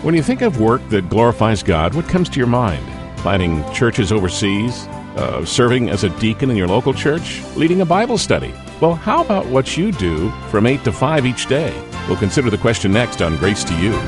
When you think of work that glorifies God, what comes to your mind? Planting churches overseas? Serving as a deacon in your local church? Leading a Bible study? Well, how about what you do from 8 to 5 each day? We'll consider the question next on Grace to You.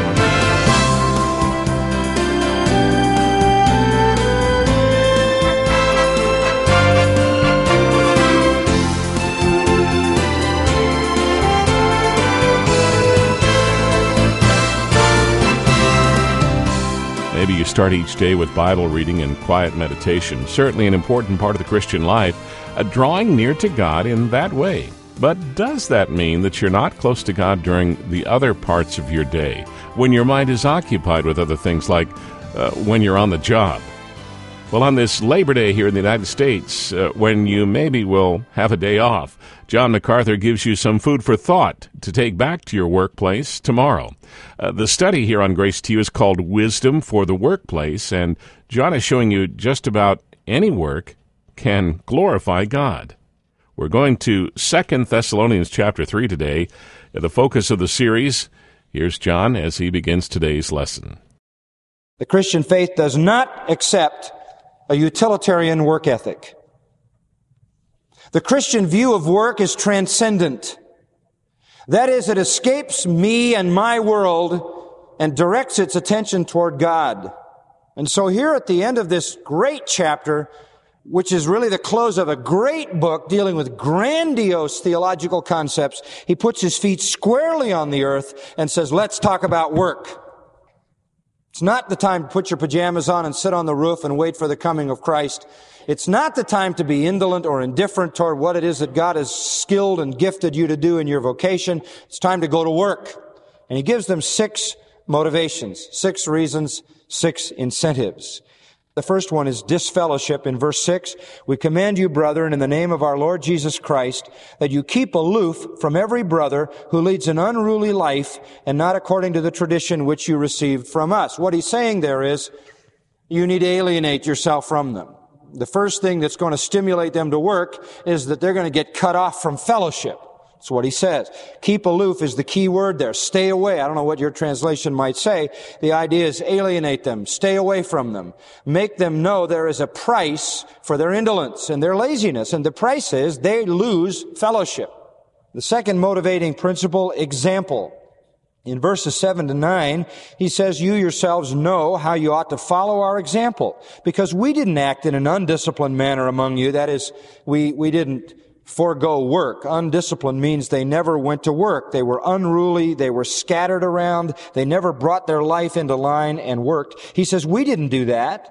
Maybe you start each day with Bible reading and quiet meditation, certainly an important part of the Christian life, drawing near to God in that way. But does that mean that you're not close to God during the other parts of your day, when your mind is occupied with other things like when you're on the job? Well, on this Labor Day here in the United States, when you maybe will have a day off, John MacArthur gives you some food for thought to take back to your workplace tomorrow. The study here on Grace to You is called Wisdom for the Workplace, and John is showing you just about any work can glorify God. We're going to 2 Thessalonians chapter 3 today, the focus of the series. Here's John as he begins today's lesson. The Christian faith does not accept a utilitarian work ethic. The Christian view of work is transcendent. That is, it escapes me and my world and directs its attention toward God. And so here at the end of this great chapter, which is really the close of a great book dealing with grandiose theological concepts, he puts his feet squarely on the earth and says, let's talk about work. It's not the time to put your pajamas on and sit on the roof and wait for the coming of Christ. It's not the time to be indolent or indifferent toward what it is that God has skilled and gifted you to do in your vocation. It's time to go to work. And he gives them 6 motivations, 6 reasons, 6 incentives. The first one is disfellowship. In verse 6, we command you, brethren, in the name of our Lord Jesus Christ, that you keep aloof from every brother who leads an unruly life and not according to the tradition which you received from us. What he's saying there is, you need to alienate yourself from them. The first thing that's going to stimulate them to work is that they're going to get cut off from fellowship. That's what he says. Keep aloof is the key word there. Stay away. I don't know what your translation might say. The idea is alienate them. Stay away from them. Make them know there is a price for their indolence and their laziness. And the price is they lose fellowship. The second motivating principle, example. In verses 7 to 9, he says, you yourselves know how you ought to follow our example, because we didn't act in an undisciplined manner among you. That is, we didn't forego work. Undisciplined means they never went to work. They were unruly. They were scattered around. They never brought their life into line and worked. He says, we didn't do that.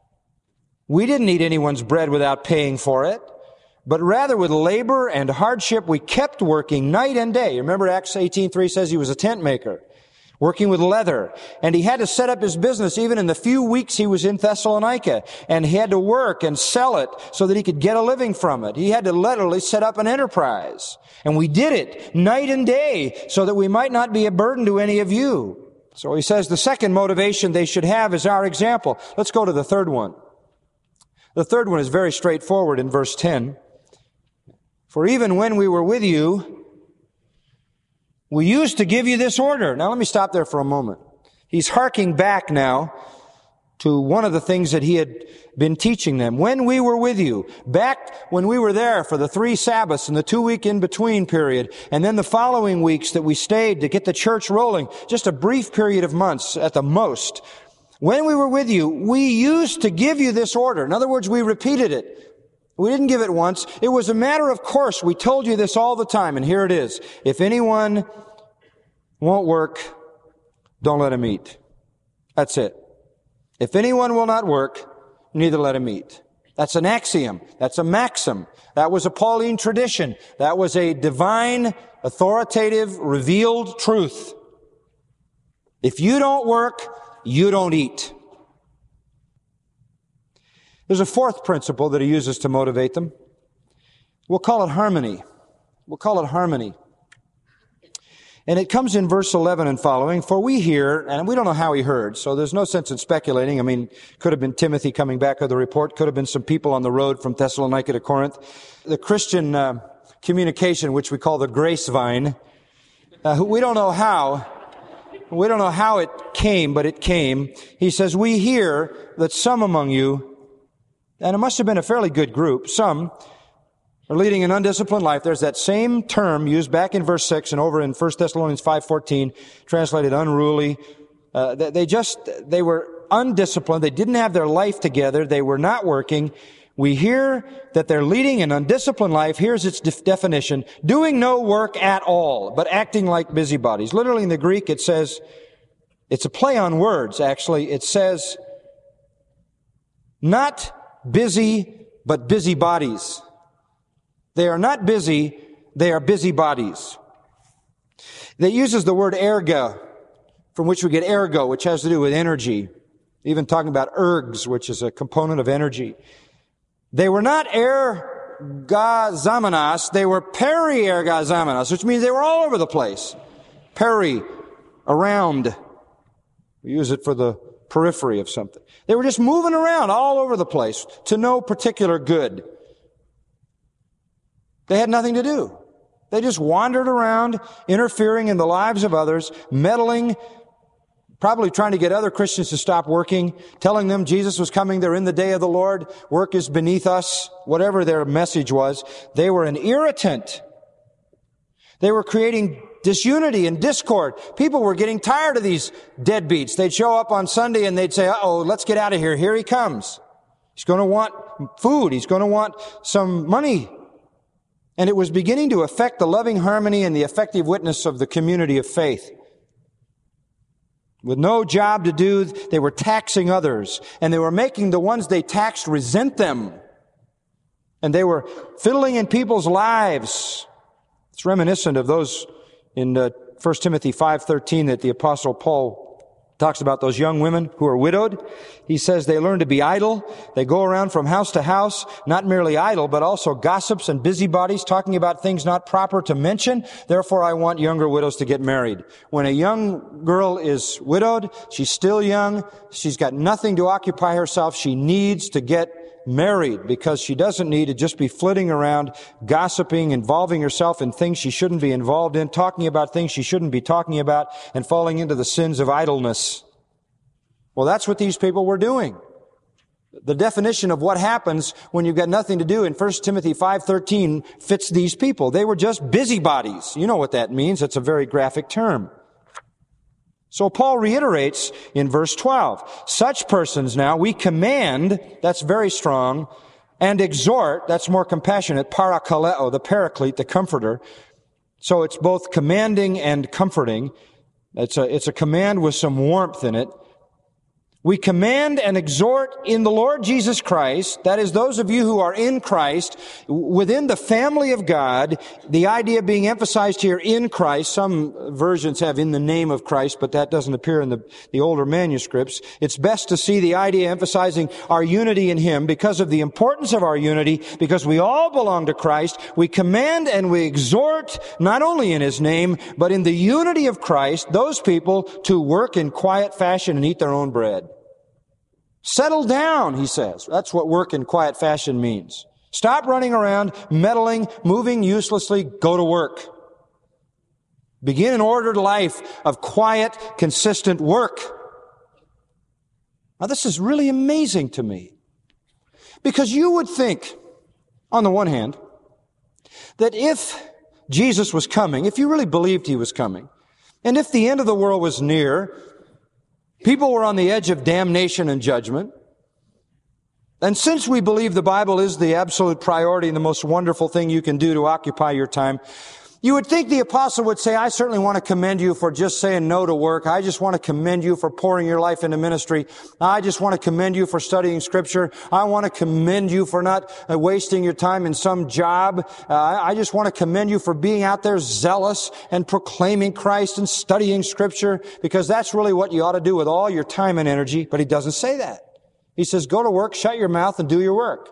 We didn't eat anyone's bread without paying for it. But rather with labor and hardship, we kept working night and day. Remember Acts 18:3 says he was a tent maker, working with leather. And he had to set up his business even in the few weeks he was in Thessalonica. And he had to work and sell it so that he could get a living from it. He had to literally set up an enterprise. And we did it night and day so that we might not be a burden to any of you. So he says the second motivation they should have is our example. Let's go to the third one. The third one is very straightforward in verse 10. For even when we were with you, we used to give you this order. Now let me stop there for a moment. He's harking back now to one of the things that he had been teaching them. When we were with you, back when we were there for the 3 Sabbaths and the 2-week in-between period, and then the following weeks that we stayed to get the church rolling, just a brief period of months at the most. When we were with you, we used to give you this order. In other words, we repeated it. We didn't give it once. It was a matter of course. We told you this all the time, and here it is. If anyone won't work, don't let him eat. That's it. If anyone will not work, neither let him eat. That's an axiom. That's a maxim. That was a Pauline tradition. That was a divine, authoritative, revealed truth. If you don't work, you don't eat. There's a fourth principle that he uses to motivate them. We'll call it harmony. We'll call it harmony. And it comes in verse 11 and following. For we hear, and we don't know how he heard, so there's no sense in speculating. I mean, could have been Timothy coming back with a report. Could have been some people on the road from Thessalonica to Corinth. The Christian communication, which we call the grace vine. We don't know how it came, but it came. He says, we hear that some among you, and it must have been a fairly good group, some are leading an undisciplined life. There's that same term used back in verse 6 and over in 1 Thessalonians 5:14, translated unruly. They were undisciplined. They didn't have their life together. They were not working. We hear that they're leading an undisciplined life. Here's its definition: doing no work at all, but acting like busybodies. Literally in the Greek it says, it's a play on words actually. It says, not busy, but busybodies. They are not busy, they are busybodies. It uses the word erga, from which we get ergo, which has to do with energy. Even talking about ergs, which is a component of energy. They were not ergazamenos, they were periergazamenos, which means they were all over the place. Peri, around. We use it for the periphery of something. They were just moving around all over the place to no particular good. They had nothing to do. They just wandered around, interfering in the lives of others, meddling, probably trying to get other Christians to stop working, telling them Jesus was coming, they're in the day of the Lord, work is beneath us, whatever their message was. They were an irritant. They were creating disunity and discord. People were getting tired of these deadbeats. They'd show up on Sunday and they'd say, uh-oh, let's get out of here. Here he comes. He's going to want food. He's going to want some money. And it was beginning to affect the loving harmony and the effective witness of the community of faith. With no job to do, they were taxing others, and they were making the ones they taxed resent them. And they were fiddling in people's lives. It's reminiscent of those in 1 Timothy 5:13 that the Apostle Paul talks about, those young women who are widowed. He says they learn to be idle. They go around from house to house, not merely idle, but also gossips and busybodies, talking about things not proper to mention. Therefore, I want younger widows to get married. When a young girl is widowed, she's still young. She's got nothing to occupy herself. She needs to get married because she doesn't need to just be flitting around, gossiping, involving herself in things she shouldn't be involved in, talking about things she shouldn't be talking about, and falling into the sins of idleness. Well, that's what these people were doing. The definition of what happens when you've got nothing to do in 1 Timothy 5:13 fits these people. They were just busybodies. You know what that means. It's a very graphic term. So Paul reiterates in verse 12, such persons now we command, that's very strong, and exhort, that's more compassionate, parakaleo, the paraclete, the comforter. So it's both commanding and comforting. It's a command with some warmth in it. We command and exhort in the Lord Jesus Christ, that is, those of you who are in Christ, within the family of God, the idea being emphasized here in Christ. Some versions have in the name of Christ, but that doesn't appear in the older manuscripts. It's best to see the idea emphasizing our unity in Him because of the importance of our unity, because we all belong to Christ. We command and we exhort, not only in His name, but in the unity of Christ, those people to work in quiet fashion and eat their own bread. Settle down, he says. That's what work in quiet fashion means. Stop running around, meddling, moving uselessly, go to work. Begin an ordered life of quiet, consistent work. Now, this is really amazing to me. Because you would think, on the one hand, that if Jesus was coming, if you really believed He was coming, and if the end of the world was near, people were on the edge of damnation and judgment. And since we believe the Bible is the absolute priority and the most wonderful thing you can do to occupy your time, you would think the apostle would say, I certainly want to commend you for just saying no to work. I just want to commend you for pouring your life into ministry. I just want to commend you for studying Scripture. I want to commend you for not wasting your time in some job. I just want to commend you for being out there zealous and proclaiming Christ and studying Scripture, because that's really what you ought to do with all your time and energy. But he doesn't say that. He says, go to work, shut your mouth, and do your work.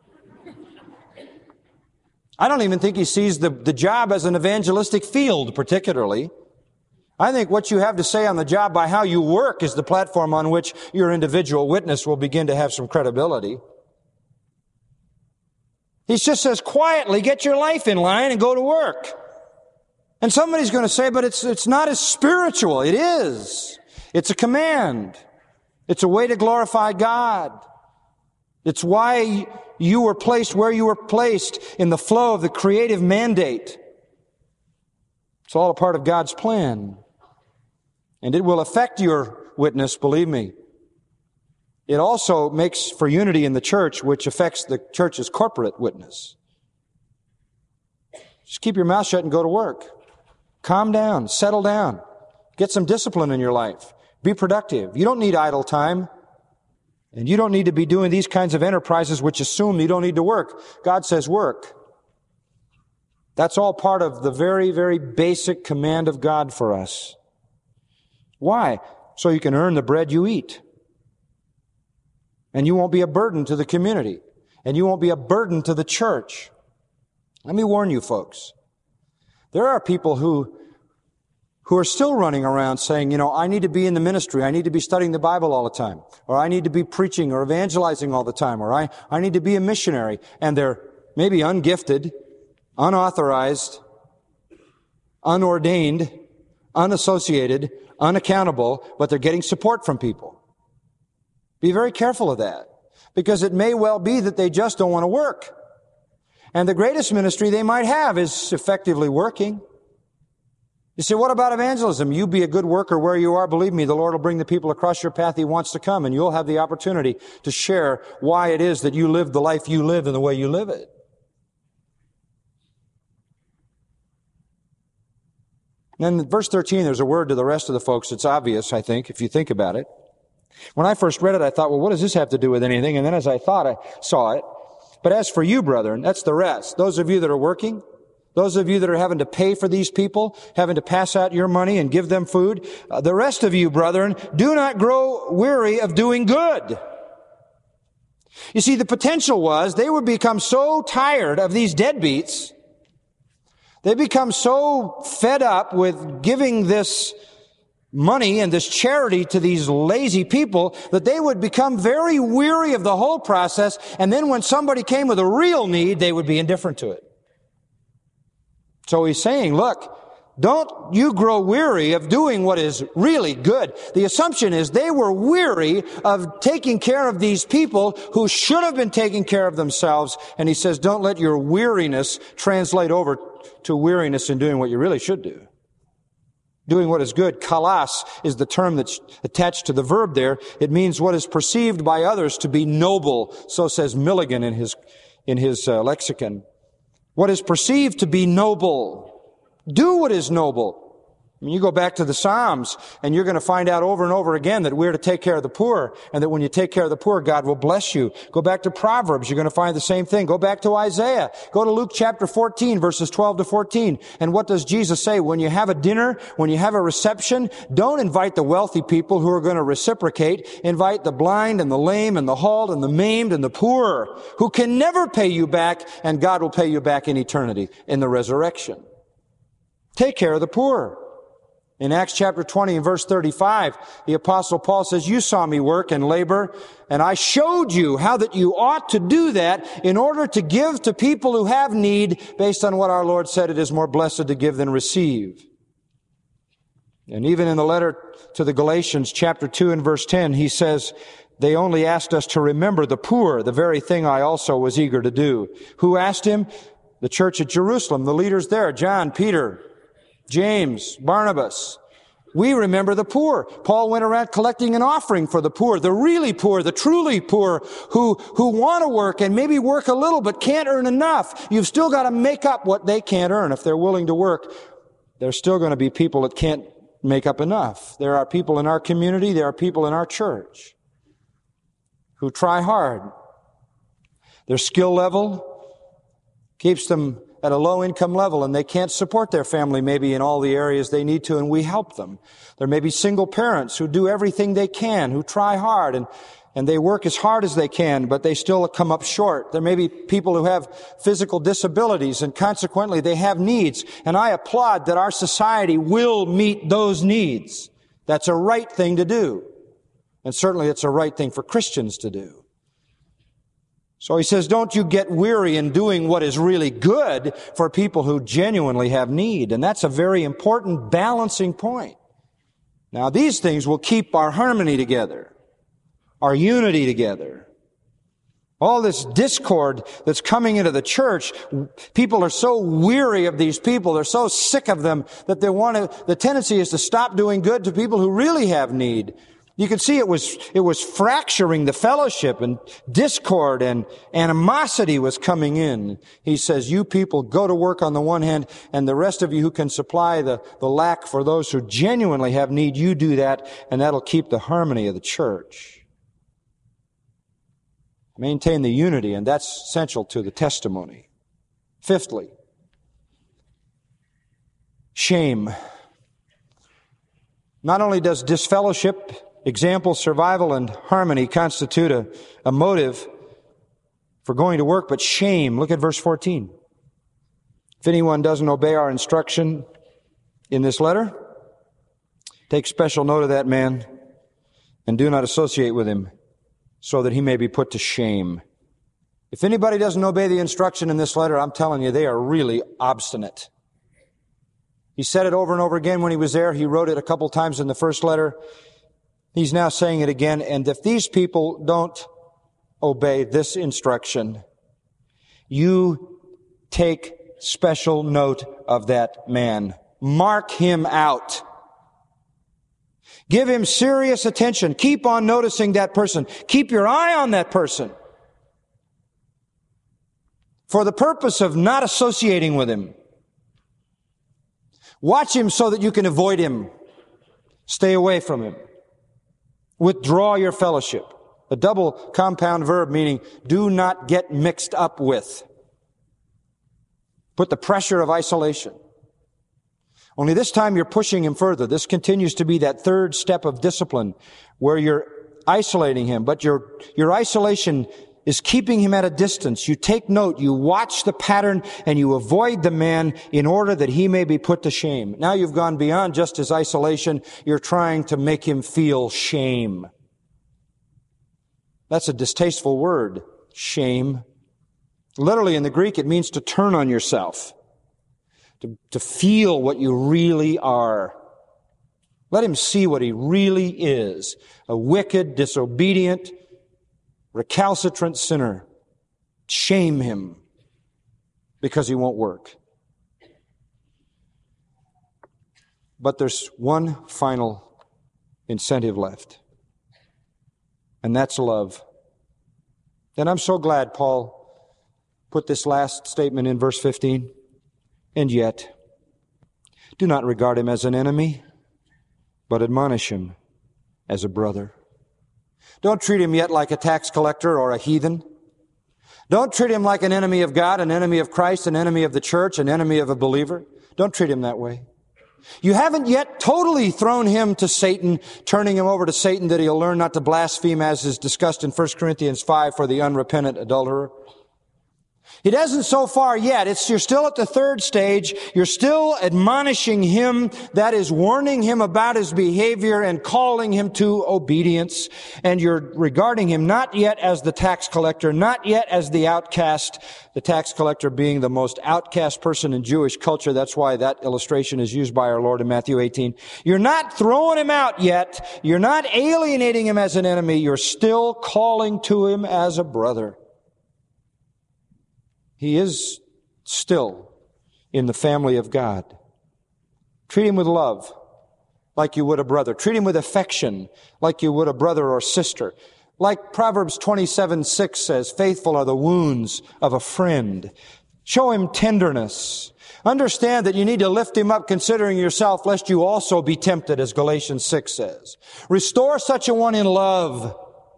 I don't even think he sees the job as an evangelistic field particularly. I think what you have to say on the job by how you work is the platform on which your individual witness will begin to have some credibility. He just says, quietly get your life in line and go to work. And somebody's going to say, but it's not as spiritual. It is. It's a command. It's a way to glorify God. It's why you were placed where you were placed in the flow of the creative mandate. It's all a part of God's plan. And it will affect your witness, believe me. It also makes for unity in the church, which affects the church's corporate witness. Just keep your mouth shut and go to work. Calm down, settle down. Get some discipline in your life. Be productive. You don't need idle time. And you don't need to be doing these kinds of enterprises which assume you don't need to work. God says work. That's all part of the very, very basic command of God for us. Why? So you can earn the bread you eat. And you won't be a burden to the community. And you won't be a burden to the church. Let me warn you folks. There are people who are still running around saying, I need to be in the ministry. I need to be studying the Bible all the time. Or I need to be preaching or evangelizing all the time. Or I need to be a missionary. And they're maybe ungifted, unauthorized, unordained, unassociated, unaccountable, but they're getting support from people. Be very careful of that, because it may well be that they just don't want to work. And the greatest ministry they might have is effectively working. You say, what about evangelism? You be a good worker where you are. Believe me, the Lord will bring the people across your path He wants to come, and you'll have the opportunity to share why it is that you live the life you live and the way you live it. And then in verse 13, there's a word to the rest of the folks. It's obvious, I think, if you think about it. When I first read it, I thought, well, what does this have to do with anything? And then as I thought, I saw it. But as for you, brethren, that's the rest. Those of you that are working, those of you that are having to pay for these people, having to pass out your money and give them food, the rest of you, brethren, do not grow weary of doing good. You see, the potential was they would become so tired of these deadbeats, they become so fed up with giving this money and this charity to these lazy people that they would become very weary of the whole process, and then when somebody came with a real need, they would be indifferent to it. So he's saying, look, don't you grow weary of doing what is really good. The assumption is they were weary of taking care of these people who should have been taking care of themselves. And he says, don't let your weariness translate over to weariness in doing what you really should do. Doing what is good. Kalos is the term that's attached to the verb there. It means what is perceived by others to be noble. So says Milligan in his lexicon. What is perceived to be noble. Do what is noble. I mean, you go back to the Psalms, and you're going to find out over and over again that we're to take care of the poor, and that when you take care of the poor, God will bless you. Go back to Proverbs, you're going to find the same thing. Go back to Isaiah. Go to Luke chapter 14, verses 12 to 14. And what does Jesus say? When you have a dinner, when you have a reception, don't invite the wealthy people who are going to reciprocate. Invite the blind and the lame and the halt and the maimed and the poor, who can never pay you back, and God will pay you back in eternity, in the resurrection. Take care of the poor. In Acts chapter 20 and verse 35, the Apostle Paul says, you saw me work and labor, and I showed you how that you ought to do that in order to give to people who have need, based on what our Lord said, it is more blessed to give than receive. And even in the letter to the Galatians chapter 2 and verse 10, he says, they only asked us to remember the poor, the very thing I also was eager to do. Who asked him? The church at Jerusalem, the leaders there, John, Peter, James, Barnabas. We remember the poor. Paul went around collecting an offering for the poor, the really poor, the truly poor, who want to work and maybe work a little but can't earn enough. You've still got to make up what they can't earn. If they're willing to work, there's still going to be people that can't make up enough. There are people in our community, there are people in our church who try hard. Their skill level keeps them at a low income level, and they can't support their family maybe in all the areas they need to, and we help them. There may be single parents who do everything they can, who try hard, and they work as hard as they can, but they still come up short. There may be people who have physical disabilities, and consequently they have needs, and I applaud that our society will meet those needs. That's a right thing to do, and certainly it's a right thing for Christians to do. So he says, don't you get weary in doing what is really good for people who genuinely have need. And that's a very important balancing point. Now, these things will keep our harmony together, our unity together. All this discord that's coming into the church, people are so weary of these people, they're so sick of them that the tendency is to stop doing good to people who really have need. You can see it was fracturing the fellowship, and discord and animosity was coming in. He says, you people go to work on the one hand, and the rest of you who can supply the lack for those who genuinely have need, you do that, and that'll keep the harmony of the church. Maintain the unity, and that's essential to the testimony. Fifthly, shame. Not only does disfellowship, example, survival, and harmony constitute a motive for going to work, but shame. Look at verse 14. If anyone doesn't obey our instruction in this letter, take special note of that man and do not associate with him, so that he may be put to shame. If anybody doesn't obey the instruction in this letter, I'm telling you, they are really obstinate. He said it over and over again when he was there. He wrote it a couple times in the first letter. He's now saying it again. And if these people don't obey this instruction, you take special note of that man. Mark him out. Give him serious attention. Keep on noticing that person. Keep your eye on that person for the purpose of not associating with him. Watch him so that you can avoid him. Stay away from him. Withdraw your fellowship. A double compound verb meaning do not get mixed up with. Put the pressure of isolation. Only this time you're pushing him further. This continues to be that third step of discipline where you're isolating him, but your isolation is keeping him at a distance. You take note, you watch the pattern, and you avoid the man in order that he may be put to shame. Now you've gone beyond just his isolation. You're trying to make him feel shame. That's a distasteful word, shame. Literally in the Greek, it means to turn on yourself. To feel what you really are. Let him see what he really is. A wicked, disobedient, recalcitrant sinner. Shame him because he won't work. But there's one final incentive left. And that's love. And I'm so glad Paul put this last statement in verse 15. And yet, do not regard him as an enemy, but admonish him as a brother. Don't treat him yet like a tax collector or a heathen. Don't treat him like an enemy of God, an enemy of Christ, an enemy of the church, an enemy of a believer. Don't treat him that way. You haven't yet totally thrown him to Satan, turning him over to Satan that he'll learn not to blaspheme, as is discussed in 1 Corinthians 5 for the unrepentant adulterer. It hasn't so far yet. You're still at the third stage. You're still admonishing him, that is, warning him about his behavior and calling him to obedience. And you're regarding him not yet as the tax collector, not yet as the outcast, the tax collector being the most outcast person in Jewish culture. That's why that illustration is used by our Lord in Matthew 18. You're not throwing him out yet. You're not alienating him as an enemy. You're still calling to him as a brother. He is still in the family of God. Treat him with love, like you would a brother. Treat him with affection, like you would a brother or sister. Like Proverbs 27:6 says, faithful are the wounds of a friend. Show him tenderness. Understand that you need to lift him up considering yourself, lest you also be tempted, as Galatians 6 says. Restore such a one in love.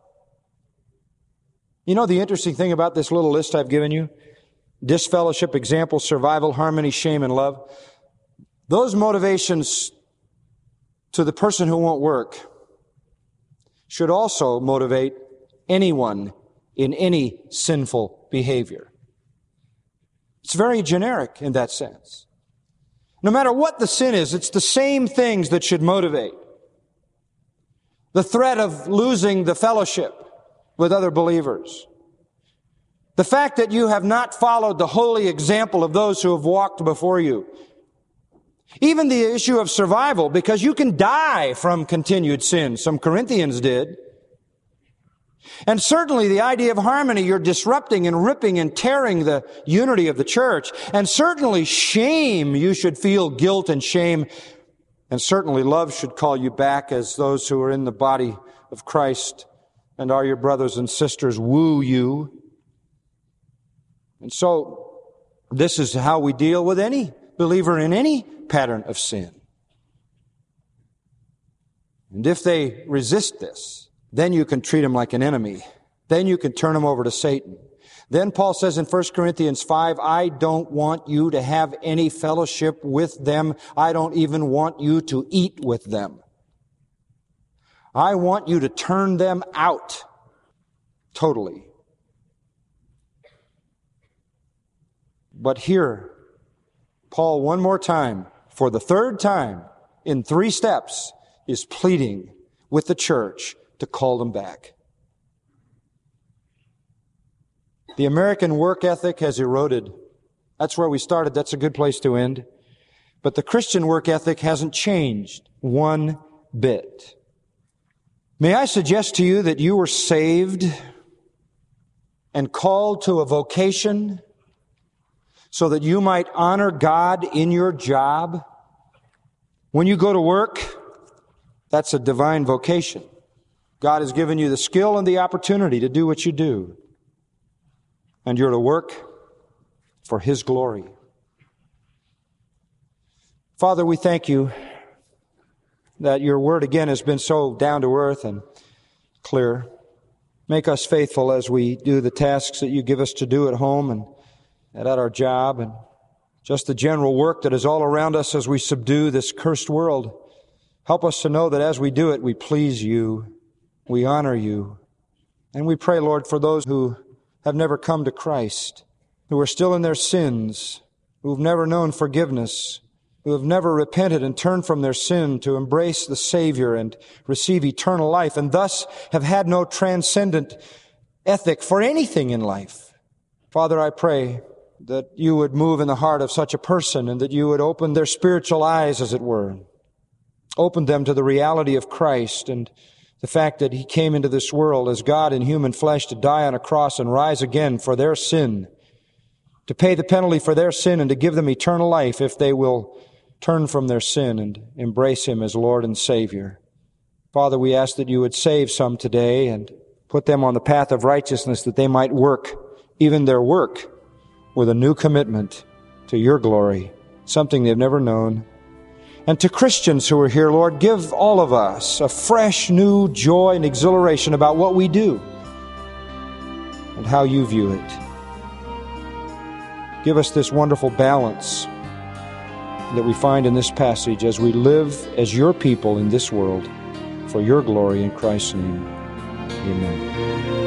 You know the interesting thing about this little list I've given you? Disfellowship, example, survival, harmony, shame, and love. Those motivations to the person who won't work should also motivate anyone in any sinful behavior. It's very generic in that sense. No matter what the sin is, it's the same things that should motivate. The threat of losing the fellowship with other believers. The fact that you have not followed the holy example of those who have walked before you. Even the issue of survival, because you can die from continued sin. Some Corinthians did. And certainly the idea of harmony, you're disrupting and ripping and tearing the unity of the church. And certainly shame, you should feel guilt and shame. And certainly love should call you back as those who are in the body of Christ and are your brothers and sisters woo you. And so this is how we deal with any believer in any pattern of sin. And if they resist this, then you can treat them like an enemy. Then you can turn them over to Satan. Then Paul says in 1 Corinthians 5, I don't want you to have any fellowship with them. I don't even want you to eat with them. I want you to turn them out totally. But here, Paul, one more time, for the third time, in 3 steps, is pleading with the church to call them back. The American work ethic has eroded. That's where we started. That's a good place to end. But the Christian work ethic hasn't changed one bit. May I suggest to you that you were saved and called to a vocation so that you might honor God in your job? When you go to work, that's a divine vocation. God has given you the skill and the opportunity to do what you do. And you're to work for His glory. Father, we thank you that your word again has been so down to earth and clear. Make us faithful as we do the tasks that you give us to do at home and at our job, and just the general work that is all around us as we subdue this cursed world. Help us to know that as we do it, we please you, we honor you. And we pray, Lord, for those who have never come to Christ, who are still in their sins, who have never known forgiveness, who have never repented and turned from their sin to embrace the Savior and receive eternal life, and thus have had no transcendent ethic for anything in life. Father, I pray that you would move in the heart of such a person and that you would open their spiritual eyes, as it were. Open them to the reality of Christ and the fact that He came into this world as God in human flesh to die on a cross and rise again for their sin, to pay the penalty for their sin and to give them eternal life if they will turn from their sin and embrace Him as Lord and Savior. Father, we ask that you would save some today and put them on the path of righteousness, that they might work, even their work, with a new commitment to your glory, something they've never known. And to Christians who are here, Lord, give all of us a fresh, new joy and exhilaration about what we do and how you view it. Give us this wonderful balance that we find in this passage as we live as your people in this world for your glory in Christ's name. Amen.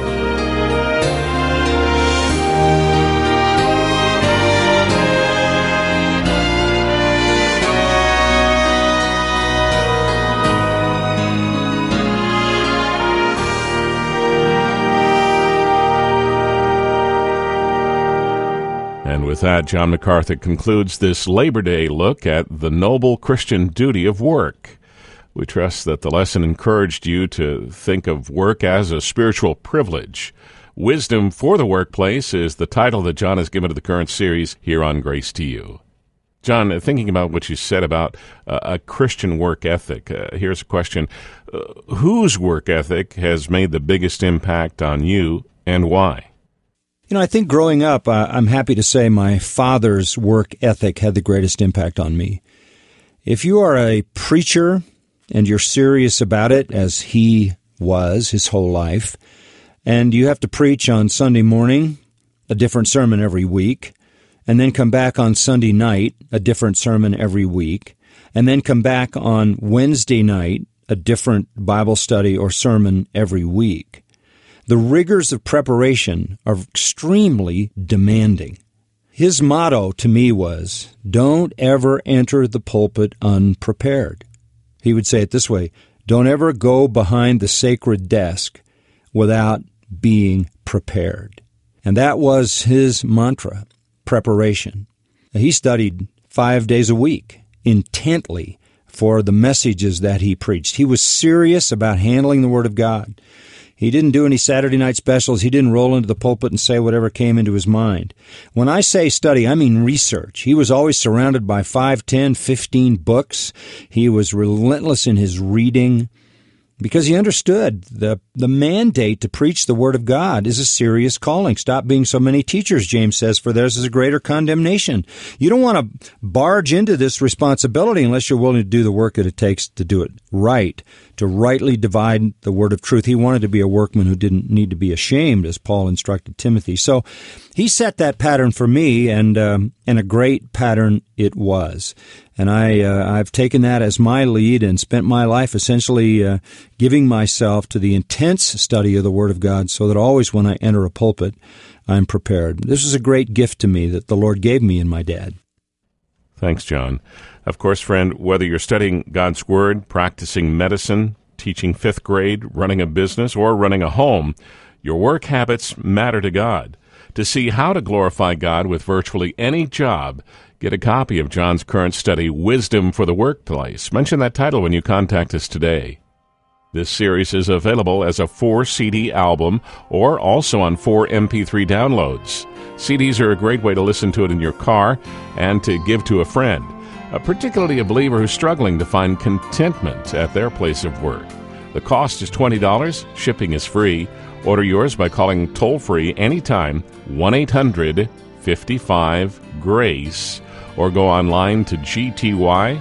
And with that, John MacArthur concludes this Labor Day look at the noble Christian duty of work. We trust that the lesson encouraged you to think of work as a spiritual privilege. Wisdom for the Workplace is the title that John has given to the current series here on Grace to You. John, thinking about what you said about a Christian work ethic, here's a question. Whose work ethic has made the biggest impact on you and why? You know, I think growing up, I'm happy to say my father's work ethic had the greatest impact on me. If you are a preacher and you're serious about it, as he was his whole life, and you have to preach on Sunday morning, a different sermon every week, and then come back on Sunday night, a different sermon every week, and then come back on Wednesday night, a different Bible study or sermon every week. The rigors of preparation are extremely demanding. His motto to me was, don't ever enter the pulpit unprepared. He would say it this way, don't ever go behind the sacred desk without being prepared. And that was his mantra, preparation. He studied 5 days a week. intently for the messages that he preached. He was serious about handling the Word of God. He didn't do any Saturday night specials. He didn't roll into the pulpit and say whatever came into his mind. When I say study, I mean research. He was always surrounded by 5, 10, 15 books. He was relentless in his reading because he understood the mandate to preach the Word of God is a serious calling. Stop being so many teachers, James says, for theirs is a greater condemnation. You don't want to barge into this responsibility unless you're willing to do the work that it takes to do it right, to rightly divide the word of truth. He wanted to be a workman who didn't need to be ashamed, as Paul instructed Timothy. So he set that pattern for me, and a great pattern it was. And I've taken that as my lead and spent my life essentially giving myself to the intense study of the Word of God so that always when I enter a pulpit, I'm prepared. This is a great gift to me that the Lord gave me in my dad. Thanks, John. Of course, friend, whether you're studying God's Word, practicing medicine, teaching 5th grade, running a business, or running a home, your work habits matter to God. To see how to glorify God with virtually any job, get a copy of John's current study, Wisdom for the Workplace. Mention that title when you contact us today. This series is available as a 4-CD album or also on 4 MP3 downloads. CDs are a great way to listen to it in your car and to give to a friend, particularly a believer who's struggling to find contentment at their place of work. The cost is $20. Shipping is free. Order yours by calling toll-free anytime, 1-800-55-GRACE, or go online to gty.org.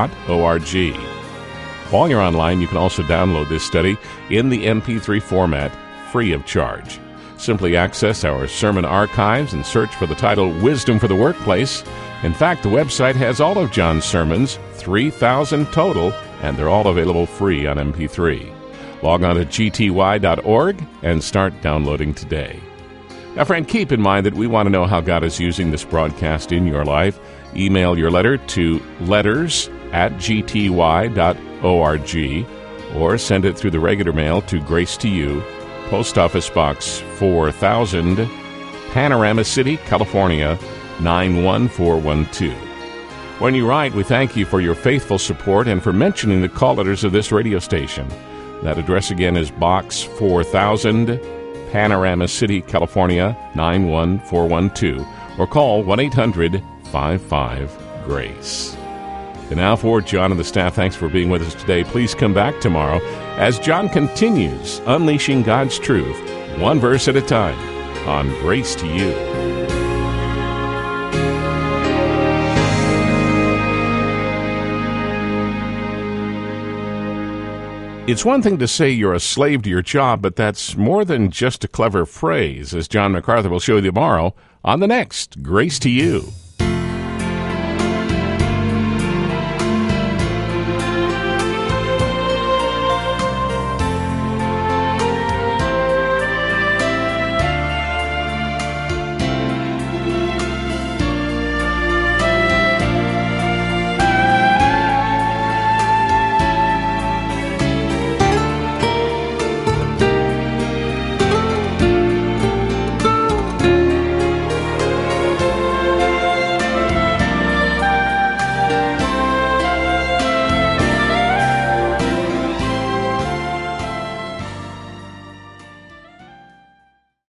While you're online, you can also download this study in the MP3 format, free of charge. Simply access our sermon archives and search for the title Wisdom for the Workplace. In fact, the website has all of John's sermons, 3,000 total, and they're all available free on MP3. Log on to gty.org and start downloading today. Now, friend, keep in mind that we want to know how God is using this broadcast in your life. Email your letter to letters@gty.org or send it through the regular mail to Grace to You, Post Office Box 4000, Panorama City, California, 91412. When you write, we thank you for your faithful support and for mentioning the call letters of this radio station. That address again is Box 4000, Panorama City, California, 91412, or call 1-800-55-GRACE. And now for John and the staff, thanks for being with us today. Please come back tomorrow as John continues unleashing God's truth, one verse at a time, on Grace to You. It's one thing to say you're a slave to your job, but that's more than just a clever phrase, as John MacArthur will show you tomorrow on the next Grace to You.